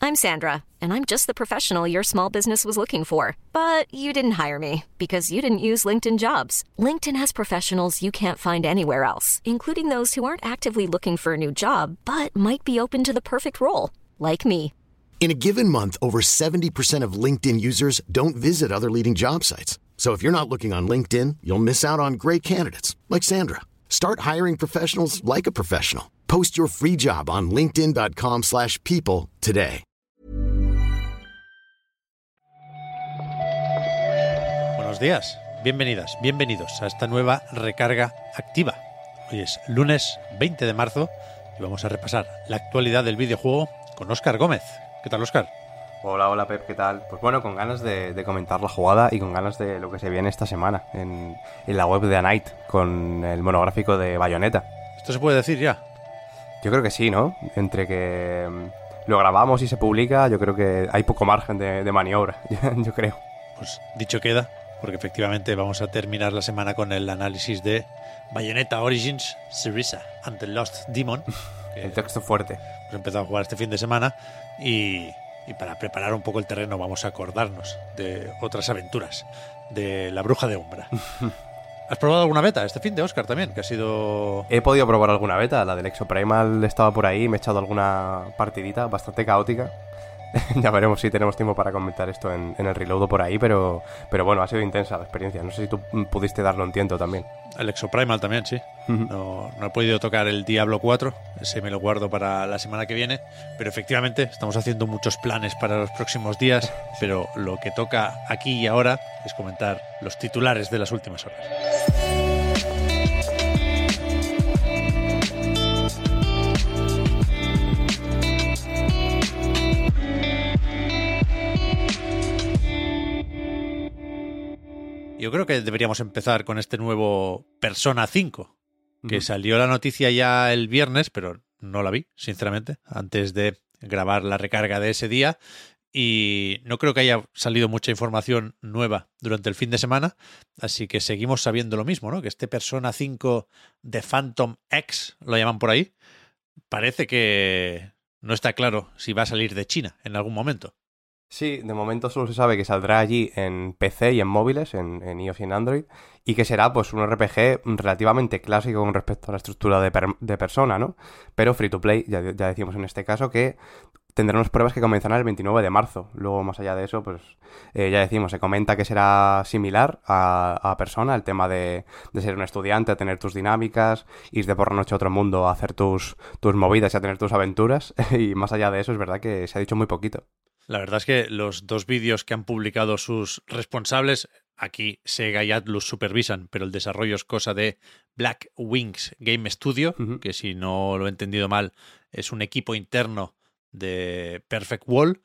I'm Sandra, and I'm just the professional your small business was looking for. But you didn't hire me because you didn't use LinkedIn Jobs. LinkedIn has professionals you can't find anywhere else, including those who aren't actively looking for a new job, but might be open to the perfect role, like me. In a given month, over 70% of LinkedIn users don't visit other leading job sites. So if you're not looking on LinkedIn, you'll miss out on great candidates like Sandra. Start hiring professionals like a professional. Post your free job on linkedin.com/people today. Buenos días, bienvenidas, bienvenidos a esta nueva recarga activa. Hoy es lunes 20 de marzo y vamos a repasar la actualidad del videojuego con Óscar Gómez. ¿Qué tal, Óscar? Hola Pep, ¿qué tal? Pues bueno, con ganas de comentar la jugada y con ganas de lo que se viene esta semana en la web de A Night con el monográfico de Bayonetta. ¿Esto se puede decir ya? Yo creo que sí, ¿no? Entre que lo grabamos y se publica, yo creo que hay poco margen de maniobra, yo creo. Pues dicho queda, porque efectivamente vamos a terminar la semana con el análisis de Bayonetta Origins, Syriza and the Lost Demon. El texto fuerte. Hemos empezado a jugar este fin de semana y para preparar un poco el terreno vamos a acordarnos de otras aventuras de la Bruja de Umbra. ¿Has probado alguna beta este fin de Óscar también? Que ha sido... He podido probar alguna beta, la del Exoprimal estaba por ahí, me he echado alguna partidita bastante caótica. Ya veremos si tenemos tiempo para comentar esto en el reload por ahí, pero bueno, ha sido intensa la experiencia. No sé si tú pudiste darlo un tiento también. El Exoprimal también, sí. No he podido tocar el Diablo 4, ese me lo guardo para la semana que viene, pero efectivamente estamos haciendo muchos planes para los próximos días, pero lo que toca aquí y ahora es comentar los titulares de las últimas horas. Yo creo que deberíamos empezar con este nuevo Persona 5, que salió la noticia ya el viernes, pero no la vi, sinceramente, antes de grabar la recarga de ese día. Y no creo que haya salido mucha información nueva durante el fin de semana, así que seguimos sabiendo lo mismo, ¿no? Que este Persona 5 de Phantom X, lo llaman por ahí, parece que no está claro si va a salir de China en algún momento. Sí, de momento solo se sabe que saldrá allí en PC y en móviles, en iOS y en Android, y que será pues un RPG relativamente clásico con respecto a la estructura de Persona, ¿no? Pero free to play, ya decimos en este caso que tendremos pruebas que comenzarán el 29 de marzo. Luego, más allá de eso, pues ya decimos, se comenta que será similar a Persona, el tema de ser un estudiante, a tener tus dinámicas, ir de por la noche a otro mundo a hacer tus movidas y a tener tus aventuras. Y más allá de eso, es verdad que se ha dicho muy poquito. La verdad es que los dos vídeos que han publicado sus responsables, aquí Sega y Atlus supervisan, pero el desarrollo es cosa de Black Wings Game Studio, que si no lo he entendido mal, es un equipo interno de Perfect World,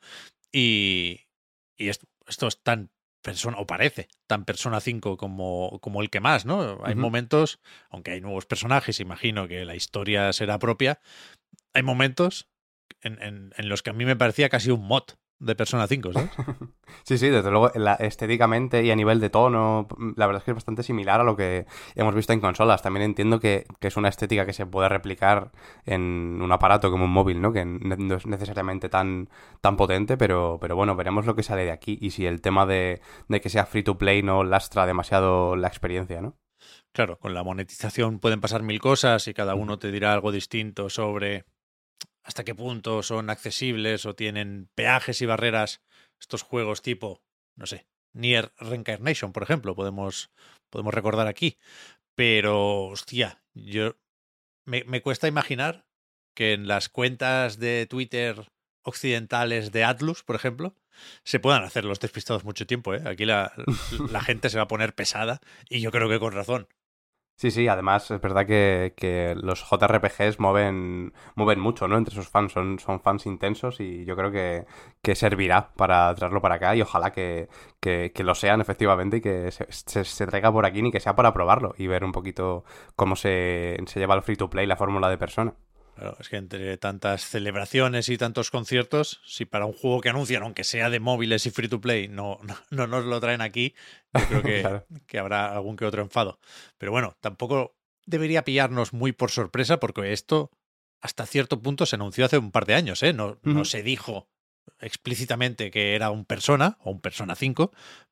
y esto es tan Persona, o parece tan Persona 5 como el que más, ¿no? Hay momentos, aunque hay nuevos personajes, imagino que la historia será propia, hay momentos en los que a mí me parecía casi un mod de Persona 5, ¿sabes? Sí, desde luego, estéticamente y a nivel de tono, la verdad es que es bastante similar a lo que hemos visto en consolas. También entiendo que es una estética que se puede replicar en un aparato como un móvil, ¿no? Que no es necesariamente tan potente, pero bueno, veremos lo que sale de aquí y si el tema de que sea free to play no lastra demasiado la experiencia, ¿no? Claro, con la monetización pueden pasar mil cosas y cada uno te dirá algo distinto sobre hasta qué punto son accesibles o tienen peajes y barreras estos juegos tipo, no sé, Nier Reincarnation, por ejemplo, podemos recordar aquí. Pero, hostia, yo me cuesta imaginar que en las cuentas de Twitter occidentales de Atlus, por ejemplo, se puedan hacer los despistados mucho tiempo, ¿eh? Aquí la gente se va a poner pesada y yo creo que con razón. Sí, además es verdad que los JRPGs mueven mucho, ¿no? Entre sus fans, son fans intensos y yo creo que servirá para traerlo para acá y ojalá que lo sean efectivamente y que se traiga por aquí ni que sea para probarlo y ver un poquito cómo se lleva el free to play, la fórmula de Persona. Claro, es que entre tantas celebraciones y tantos conciertos, si para un juego que anuncian, aunque sea de móviles y free to play, no nos lo traen aquí, yo creo que, Claro. que habrá algún que otro enfado. Pero bueno, tampoco debería pillarnos muy por sorpresa porque esto hasta cierto punto se anunció hace un par de años, ¿eh? No se dijo explícitamente que era un Persona o un Persona 5,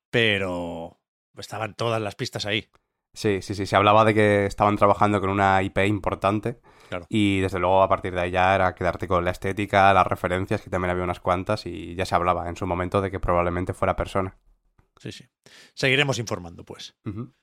pero estaban todas las pistas ahí. Sí, se hablaba de que estaban trabajando con una IP importante. Claro. Y desde luego a partir de ahí ya era quedarte con la estética, las referencias, que también había unas cuantas, y ya se hablaba en su momento de que probablemente fuera Persona. Sí. Seguiremos informando, pues. Uh-huh.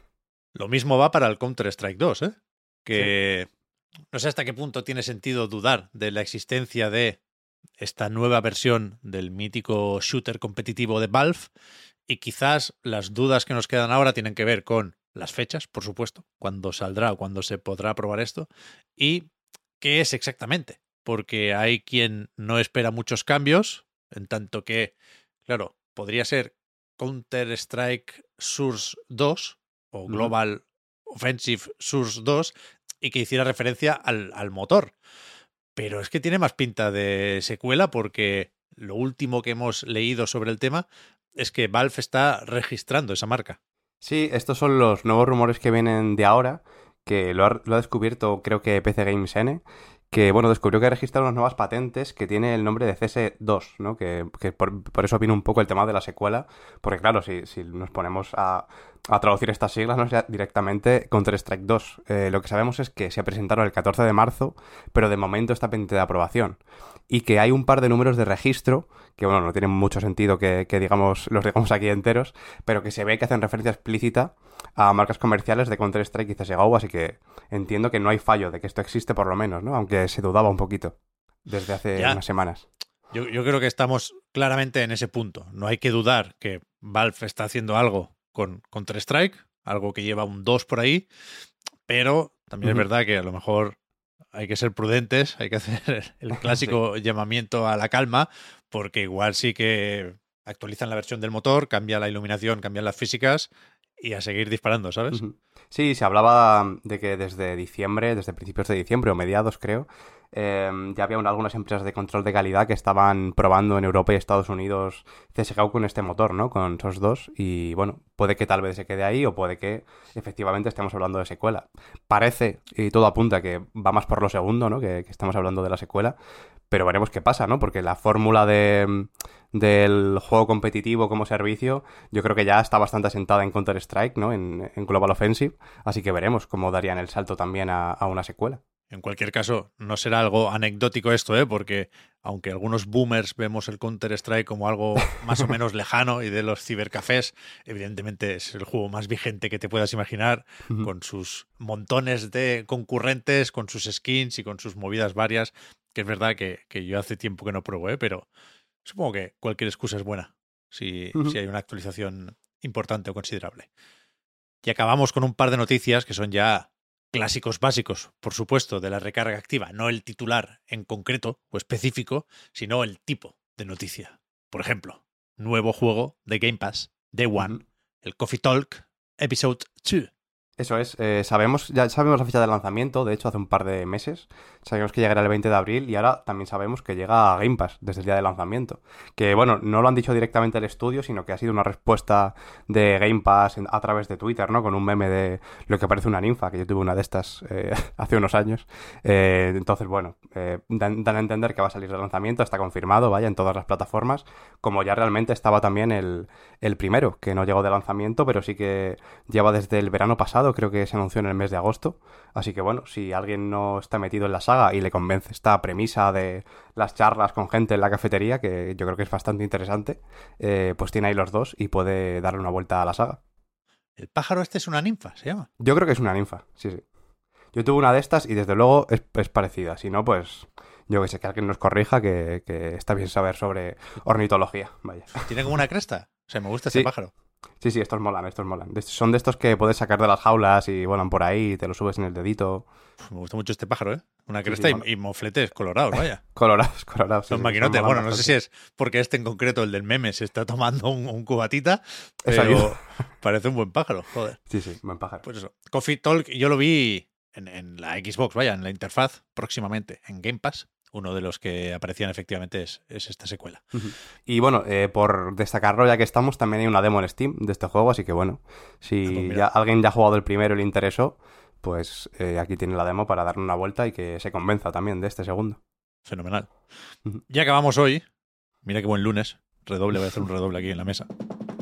Lo mismo va para el Counter-Strike 2, ¿eh? Que sí. No sé hasta qué punto tiene sentido dudar de la existencia de esta nueva versión del mítico shooter competitivo de Valve, y quizás las dudas que nos quedan ahora tienen que ver con las fechas, por supuesto, cuándo saldrá o cuándo se podrá probar esto, y qué es exactamente, porque hay quien no espera muchos cambios, en tanto que, claro, podría ser Counter-Strike Source 2 o Global Offensive Source 2 y que hiciera referencia al motor. Pero es que tiene más pinta de secuela, porque lo último que hemos leído sobre el tema es que Valve está registrando esa marca. Sí, estos son los nuevos rumores que vienen de ahora, que lo ha descubierto creo que PC Games N, que bueno, descubrió que ha registrado unas nuevas patentes que tiene el nombre de CS2, ¿no? Que por eso viene un poco el tema de la secuela, porque claro, si nos ponemos a traducir estas siglas, no es directamente Counter-Strike 2. Lo que sabemos es que se presentaron el 14 de marzo, pero de momento está pendiente de aprobación. Y que hay un par de números de registro, que bueno, no tienen mucho sentido que digamos, los digamos aquí enteros, pero que se ve que hacen referencia explícita a marcas comerciales de Counter-Strike y CSGO, así que entiendo que no hay fallo de que esto existe por lo menos, ¿no? Aunque se dudaba un poquito desde hace unas semanas. Yo creo que estamos claramente en ese punto. No hay que dudar que Valve está haciendo algo con Counter-Strike, algo que lleva un 2 por ahí, pero también es verdad que a lo mejor hay que ser prudentes, hay que hacer el clásico llamamiento a la calma, porque igual sí que actualizan la versión del motor, cambia la iluminación, cambian las físicas y a seguir disparando, ¿sabes? Sí, se hablaba de que desde diciembre, desde principios de diciembre o mediados creo, ya había algunas empresas de control de calidad que estaban probando en Europa y Estados Unidos CSGO con este motor, ¿no? Con SOS 2, y bueno, puede que tal vez se quede ahí o puede que efectivamente estemos hablando de secuela. Parece, y todo apunta que va más por lo segundo, ¿no? Que estamos hablando de la secuela, pero veremos qué pasa, ¿no? Porque la fórmula del juego competitivo como servicio yo creo que ya está bastante asentada en Counter-Strike, ¿no? En Global Offensive, así que veremos cómo darían el salto también a una secuela. En cualquier caso, no será algo anecdótico esto, ¿eh? Porque aunque algunos boomers vemos el Counter-Strike como algo más o menos lejano y de los cibercafés, evidentemente es el juego más vigente que te puedas imaginar, con sus montones de concurrentes, con sus skins y con sus movidas varias, que es verdad que yo hace tiempo que no pruebo, ¿eh? Pero supongo que cualquier excusa es buena si hay una actualización importante o considerable. Y acabamos con un par de noticias que son ya clásicos básicos, por supuesto, de la recarga activa, no el titular en concreto o específico, sino el tipo de noticia. Por ejemplo, nuevo juego de Game Pass, Day One, el Coffee Talk Episode 2. Eso es, ya sabemos la fecha de lanzamiento, de hecho hace un par de meses sabíamos que llegará el 20 de abril y ahora también sabemos que llega a Game Pass desde el día de lanzamiento. Que bueno, no lo han dicho directamente el estudio, sino que ha sido una respuesta de Game Pass a través de Twitter, ¿no? Con un meme de lo que parece una ninfa, que yo tuve una de estas hace unos años. Entonces, bueno, dan a entender que va a salir de lanzamiento, está confirmado, vaya, en todas las plataformas, como ya realmente estaba también el primero, que no llegó de lanzamiento, pero sí que lleva desde el verano pasado, creo que se anunció en el mes de agosto, así que bueno, si alguien no está metido en la saga y le convence esta premisa de las charlas con gente en la cafetería, que yo creo que es bastante interesante, pues tiene ahí los dos y puede darle una vuelta a la saga. ¿El pájaro este es una ninfa, se llama? Yo creo que es una ninfa, sí. Yo tuve una de estas y desde luego es parecida, si no, pues yo que sé, que alguien nos corrija, que está bien saber sobre ornitología, vaya. Tiene como una cresta, o sea, me gusta ese pájaro. Sí, estos molan. Son de estos que puedes sacar de las jaulas y vuelan por ahí y te lo subes en el dedito. Me gusta mucho este pájaro, ¿eh? Una cresta y mofletes colorados, vaya. Colorados. Son maquinotes. Bueno, no sé si es porque este en concreto, el del meme, se está tomando un cubatita, pero parece un buen pájaro, joder. Sí, buen pájaro. Pues eso. Coffee Talk, yo lo vi en la Xbox, vaya, en la interfaz, próximamente en Game Pass. Uno de los que aparecían efectivamente es esta secuela. Y bueno, por destacarlo ya que estamos, también hay una demo en Steam de este juego, así que bueno, si alguien ya ha jugado el primero y le interesó, pues aquí tiene la demo para darle una vuelta y que se convenza también de este segundo. Fenomenal. Ya acabamos hoy Mira qué buen lunes. Redoble, voy a hacer un redoble aquí en la mesa.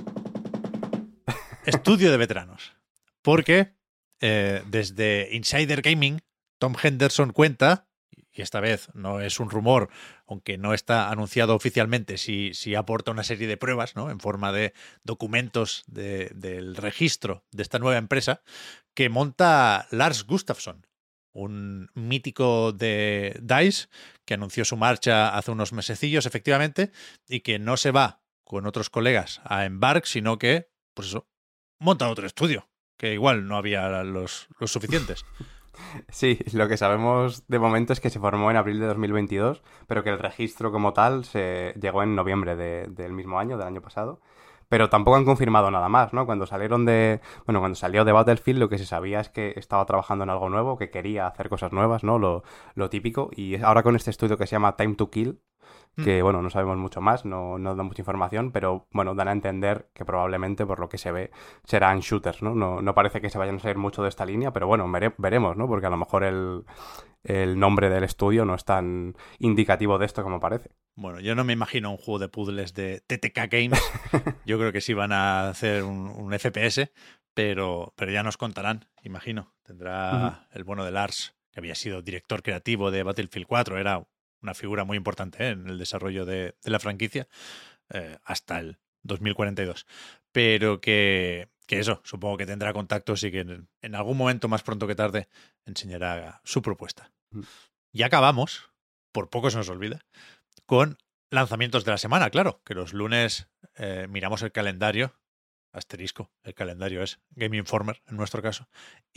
Estudio de veteranos. Porque desde Insider Gaming, Tom Henderson cuenta, y esta vez no es un rumor, aunque no está anunciado oficialmente, si aporta una serie de pruebas, ¿no?, en forma de documentos del registro de esta nueva empresa, que monta Lars Gustafsson, un mítico de DICE que anunció su marcha hace unos mesecillos, efectivamente, y que no se va con otros colegas a Embark, sino que, pues eso, monta otro estudio, que igual no había los suficientes. Sí, lo que sabemos de momento es que se formó en abril de 2022, pero que el registro como tal se llegó en noviembre del mismo año, del año pasado. Pero tampoco han confirmado nada más, ¿no? Cuando salió de Battlefield, lo que se sabía es que estaba trabajando en algo nuevo, que quería hacer cosas nuevas, ¿no? Lo típico. Y ahora con este estudio que se llama Time to Kill, que, bueno, no sabemos mucho más, no da mucha información, pero, bueno, dan a entender que probablemente, por lo que se ve, serán shooters, ¿no? No parece que se vayan a salir mucho de esta línea, pero, bueno, veremos, ¿no? Porque a lo mejor el nombre del estudio no es tan indicativo de esto como parece. Bueno, yo no me imagino un juego de puzzles de TTK Games. Yo creo que sí van a hacer un FPS, pero ya nos contarán, imagino. Tendrá el bueno de Lars, que había sido director creativo de Battlefield 4, era una figura muy importante en el desarrollo de la franquicia hasta el 2042. Pero que eso, supongo que tendrá contactos y que en algún momento, más pronto que tarde, enseñará su propuesta. Y acabamos, por poco se nos olvida, con lanzamientos de la semana, claro, que los lunes miramos el calendario, asterisco, el calendario es Game Informer en nuestro caso,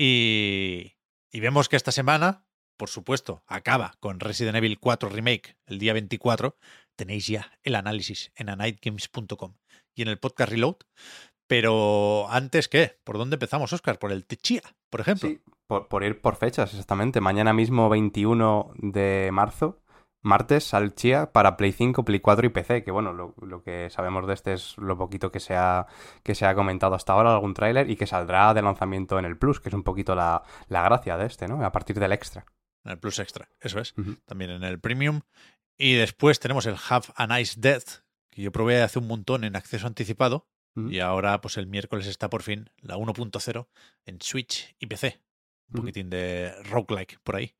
y vemos que esta semana, por supuesto, acaba con Resident Evil 4 Remake el día 24. Tenéis ya el análisis en anightgames.com y en el podcast Reload. Pero antes, ¿qué? ¿Por dónde empezamos, Óscar? ¿Por el Techia, por ejemplo? Sí, por ir por fechas, exactamente. Mañana mismo, 21 de marzo, martes, sale el Chia para Play 5, Play 4 y PC, que, bueno, lo que sabemos de este es lo poquito que se ha comentado hasta ahora, algún tráiler, y que saldrá de lanzamiento en el Plus, que es un poquito la gracia de este, ¿no? A partir del Extra. En el Plus Extra, eso es. También en el Premium. Y después tenemos el Have a Nice Death, que yo probé hace un montón en acceso anticipado. Y ahora, pues el miércoles está por fin la 1.0 en Switch y PC. Un poquitín de roguelike por ahí.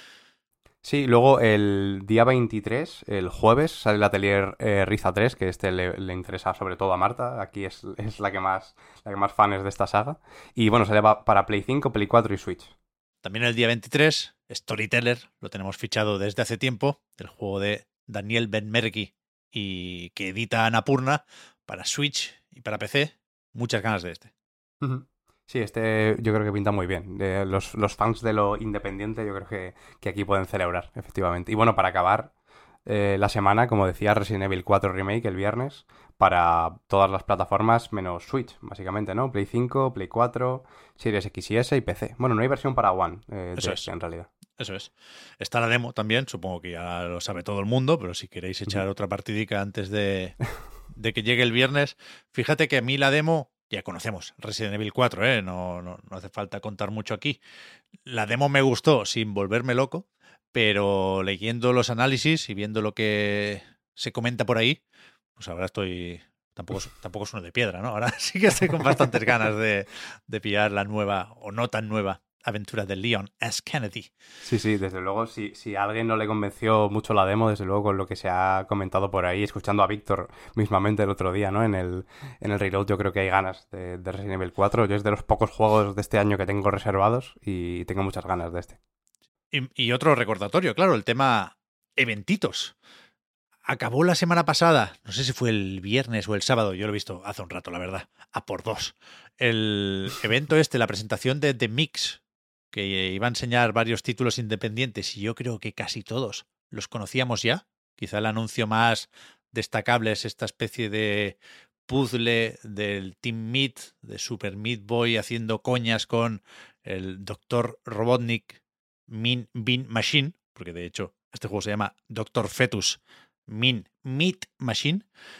Sí, luego el día 23, el jueves, sale el Atelier Riza 3, que le interesa sobre todo a Marta. Aquí es la que más fan es de esta saga. Y, bueno, sale para Play 5, Play 4 y Switch. También el día 23, Storyteller, lo tenemos fichado desde hace tiempo, el juego de Daniel Benmergui y que edita Annapurna para Switch y para PC. Muchas ganas de este. Sí, este yo creo que pinta muy bien. Los fans de lo independiente yo creo que aquí pueden celebrar, efectivamente. Y, bueno, para acabar la semana, como decía, Resident Evil 4 Remake el viernes para todas las plataformas menos Switch, básicamente, ¿no? Play 5, Play 4, Series X y S y PC. Bueno, no hay versión para One Eso es. en realidad. Eso es. Está la demo también, supongo que ya lo sabe todo el mundo, pero si queréis echar otra partidica antes de que llegue el viernes, fíjate que a mí la demo, ya conocemos Resident Evil 4, no hace falta contar mucho aquí. La demo me gustó sin volverme loco, pero leyendo los análisis y viendo lo que se comenta por ahí, pues ahora estoy... Tampoco es uno de piedra, ¿no? Ahora sí que estoy con bastantes ganas de pillar la nueva, o no tan nueva, aventura de Leon S. Kennedy. Sí, desde luego, si a alguien no le convenció mucho la demo, desde luego con lo que se ha comentado por ahí, escuchando a Víctor mismamente el otro día, ¿no? En el Reload, yo creo que hay ganas de Resident Evil 4. Yo es de los pocos juegos de este año que tengo reservados y tengo muchas ganas de este. Y otro recordatorio, claro, el tema eventitos. Acabó la semana pasada, no sé si fue el viernes o el sábado, yo lo he visto hace un rato, la verdad, a por dos. El evento la presentación de The Mix, que iba a enseñar varios títulos independientes y yo creo que casi todos los conocíamos ya. Quizá el anuncio más destacable es esta especie de puzzle del Team Meat, de Super Meat Boy haciendo coñas con el Dr. Robotnik Mean Bean Machine, porque de hecho este juego se llama Dr. Fetus Mean Meat Machine,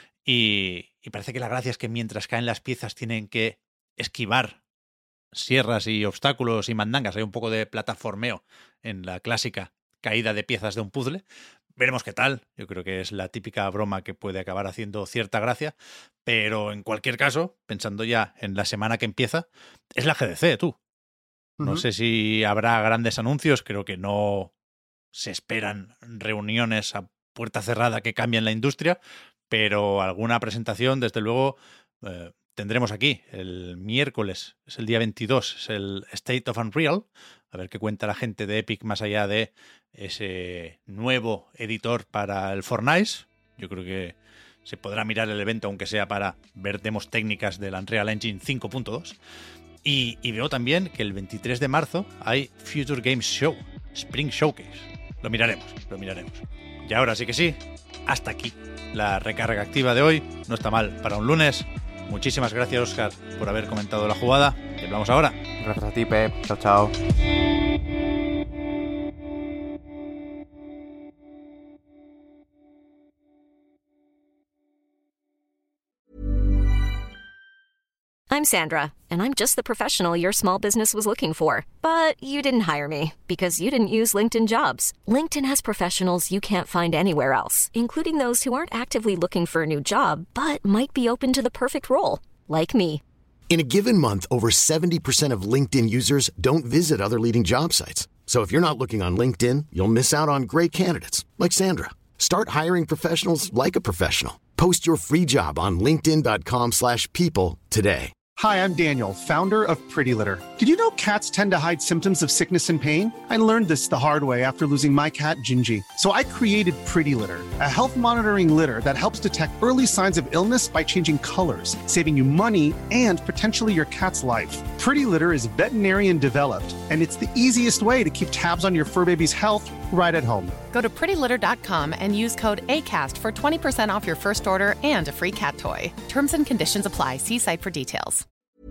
y parece que la gracia es que mientras caen las piezas tienen que esquivar sierras y obstáculos y mandangas. Hay un poco de plataformeo en la clásica caída de piezas de un puzzle. Veremos qué tal. Yo creo que es la típica broma que puede acabar haciendo cierta gracia. Pero en cualquier caso, pensando ya en la semana que empieza, es la GDC, tú. No sé si habrá grandes anuncios. Creo que no se esperan reuniones a puerta cerrada que cambien la industria. Pero alguna presentación, desde luego, tendremos aquí. El miércoles, es el día 22, es el State of Unreal. A ver qué cuenta la gente de Epic más allá de ese nuevo editor para el Fortnite. Yo creo que se podrá mirar el evento, aunque sea para ver demos técnicas del Unreal Engine 5.2. Y veo también que el 23 de marzo hay Future Games Show, Spring Showcase. Lo miraremos. Y ahora sí que sí, hasta aquí la recarga activa de hoy. No está mal para un lunes. Muchísimas gracias, Óscar, por haber comentado la jugada. Te hablamos ahora. Gracias a ti, Pep. Chao, chao. I'm Sandra, and I'm just the professional your small business was looking for. But you didn't hire me because you didn't use LinkedIn Jobs. LinkedIn has professionals you can't find anywhere else, including those who aren't actively looking for a new job, but might be open to the perfect role, like me. In a given month, over 70% of LinkedIn users don't visit other leading job sites. So if you're not looking on LinkedIn, you'll miss out on great candidates like Sandra. Start hiring professionals like a professional. Post your free job on linkedin.com/people today. Hi, I'm Daniel, founder of Pretty Litter. Did you know cats tend to hide symptoms of sickness and pain? I learned this the hard way after losing my cat, Gingy. So I created Pretty Litter, a health monitoring litter that helps detect early signs of illness by changing colors, saving you money and potentially your cat's life. Pretty Litter is veterinarian developed, and it's the easiest way to keep tabs on your fur baby's health right at home. Go to prettylitter.com and use code ACAST for 20% off your first order and a free cat toy. Terms and conditions apply. See site for details.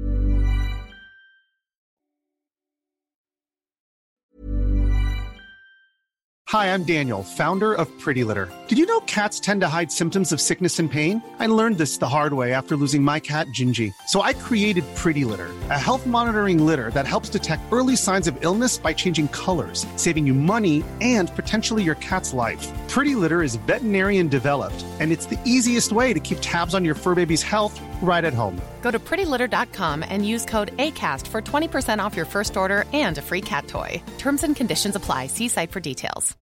Hi, I'm Daniel, founder of Pretty Litter. Did you know cats tend to hide symptoms of sickness and pain? I learned this the hard way after losing my cat, Gingy. So I created Pretty Litter, a health monitoring litter that helps detect early signs of illness by changing colors, saving you money and potentially your cat's life. Pretty Litter is veterinarian developed, and it's the easiest way to keep tabs on your fur baby's health right at home. Go to prettylitter.com and use code ACAST for 20% off your first order and a free cat toy. Terms and conditions apply. See site for details.